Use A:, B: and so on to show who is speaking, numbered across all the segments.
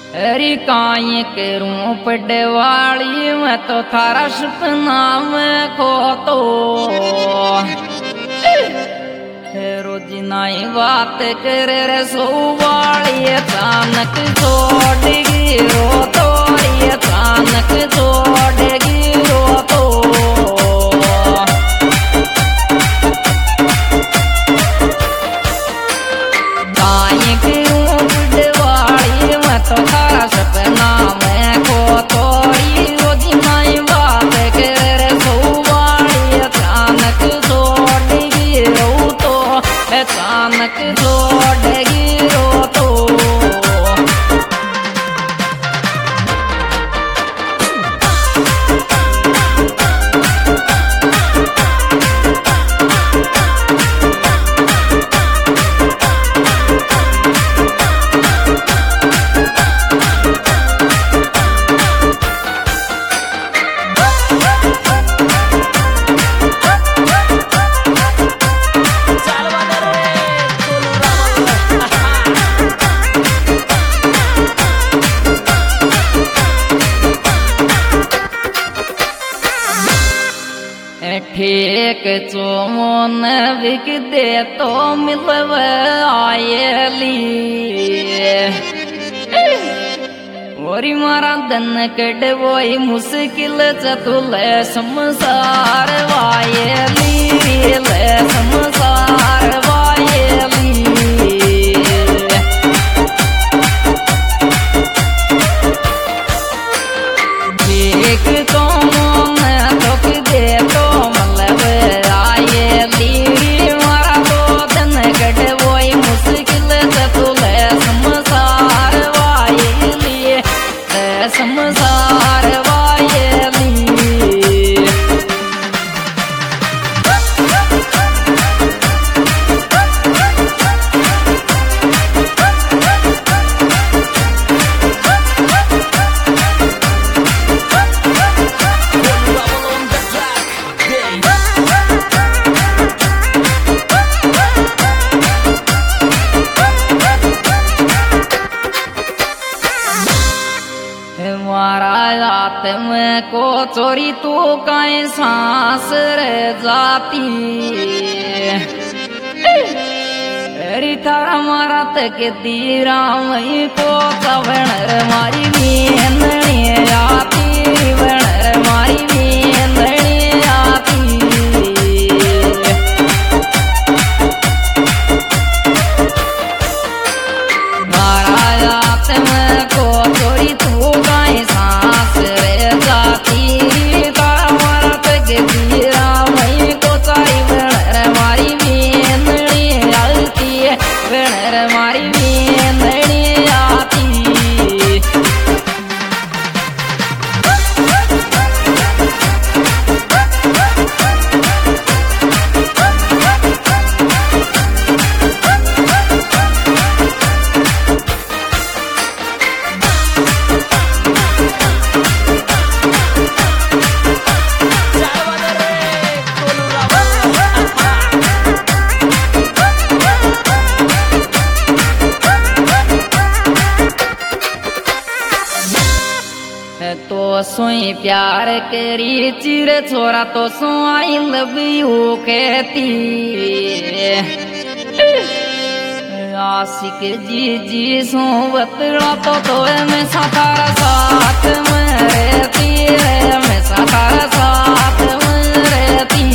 A: अरे काई करूं पडवाली मैं तो थारा सपना में खो तो रोजी नाई बात करे रे सोवाली अचानक छोड़ेगी रो तो अचानक छोड़ेगी रो तो काई करूं पडवाली मैं तो थारा सपना में खो तोड़ी रोजी नाई बात करे रे सोवाली अचानक छोड़ेगी रो तो अचानक छोड़ेगी रो तो ठीक चोमन बिक दे तो मिलव आयली ओरी मारा दन कड वही मुश्किल चतुल संसार वायली ले संसार वायली ठीक चोमन दुख दे तो संसार वायली रात में को चोरी तू काई सांस रे जाती अरे थारा मारा तक दीरा मई को कवण मारी मेंदणी आती वण मारी मेंदणी आती मारा रात में को चोरी तू काई सांस रे जाती तारा मारा तक दीरा मई को चाई वण मारी मेंदणी आती वण मारी मेंदणी आती तो सोई प्यार करी चिर छोरा तो सो आई लव यू कहती आशिक जी सो बतला तो मैं सारा साथ में रहती है मैं सारा साथ में रहती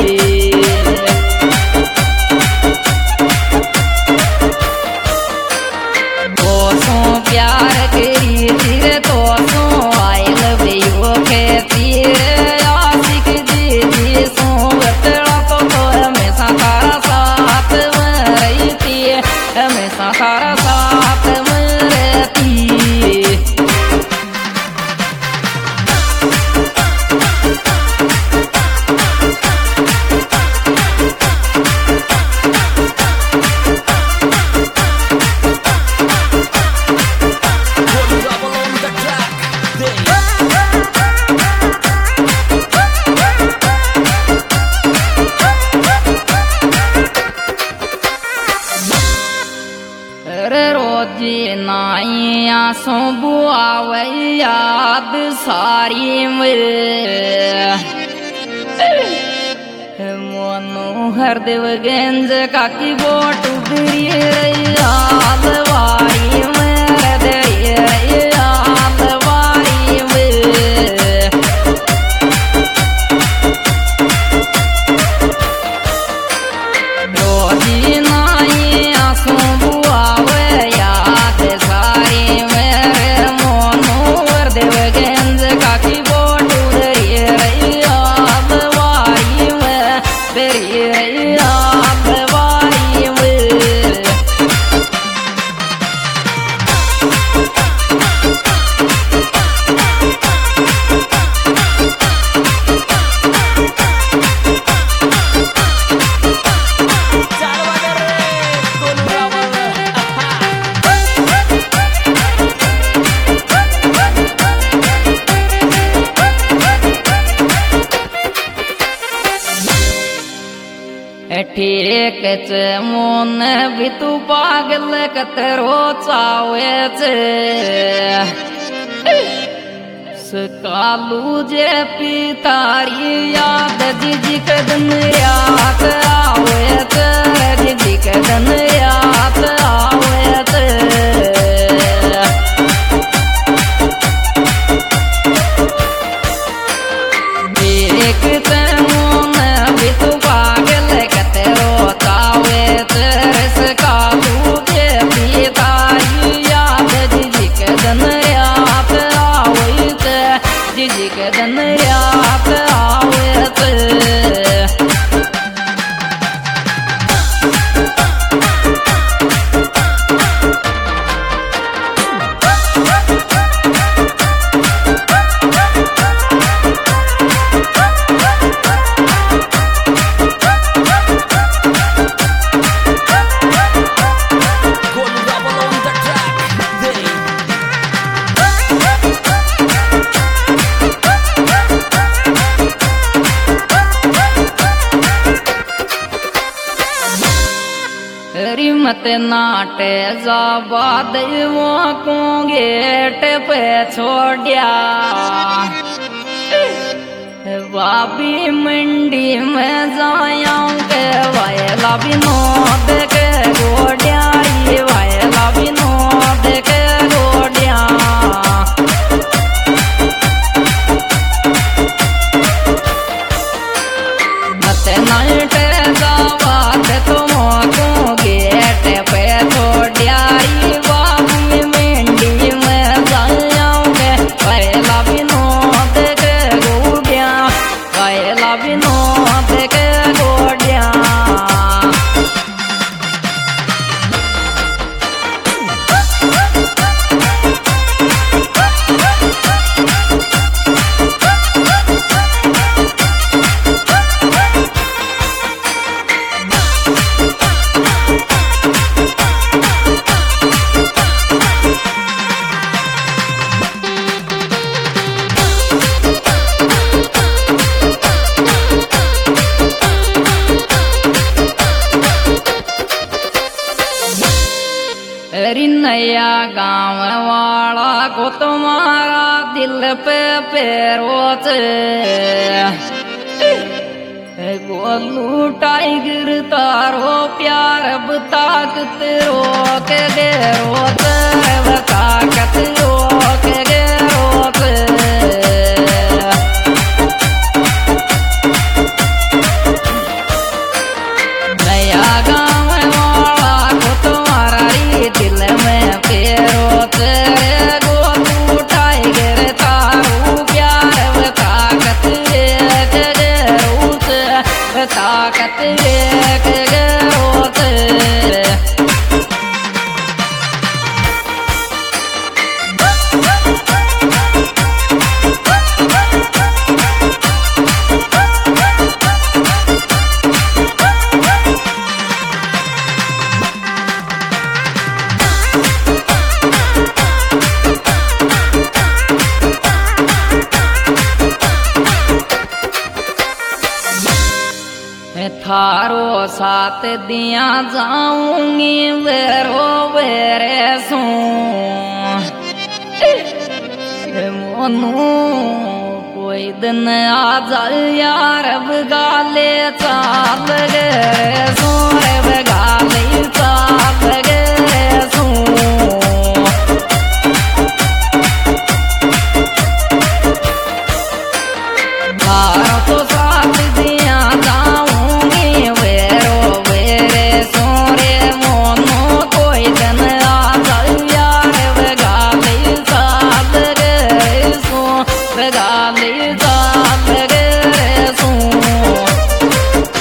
A: तो सो प्यार करी चिर तो सो आशिक जी सो बतला तो हमेशा तारा साथ में रहती है हमेशा तारा साथ में रहती आंसू बुआवे याद सारी मनोहर देव गेंज काकी बोट उधरी याद वारी मेरे दे याद वारी रोजी नाई आंसू बुआवे याद सारी मेरे मनोहर देव गेंज काकी बोट उधरी याद वारी तेरी याद वारी ठीक मोन भी तू पागल कतरो चावेच सकालू जे पितारी याद जिजी कदन याद आवेच जिजी कदन याद आवेच एक मोन भी तू पागल कतरो चावेच सकालू जे पितारी याद जिजी कदन याद आवेच जिजी कदन याद आवेच मत नाटे जाबाद वो को गेट पे छोड़िया बाबी मंडी में जाऊं के वायला विनोद के गोडिया वायला विनोद के गोडिया मत नाटे जाबाद तुम को गेट पे छोड़िया बाबी मंडी में जाऊं के वायला विनोद के गोडिया वायला विनोद के गोडिया नया गाँव वाला को तुम्हारा दिल पे पैरोच गोलू टाइगर तारो प्यार ताकत रोक गे रोच ताकत रोक गे रोच नया गाँव वाला को तुम्हारा दिल में पैरोच गोलू टाइगर तारो प्यार ताकत रोच ताकत रोच थारो साथ दिया जाऊंगी वेरो वेरे सू मोनू कोई दिन आ जाए यार अब गाले चाल गे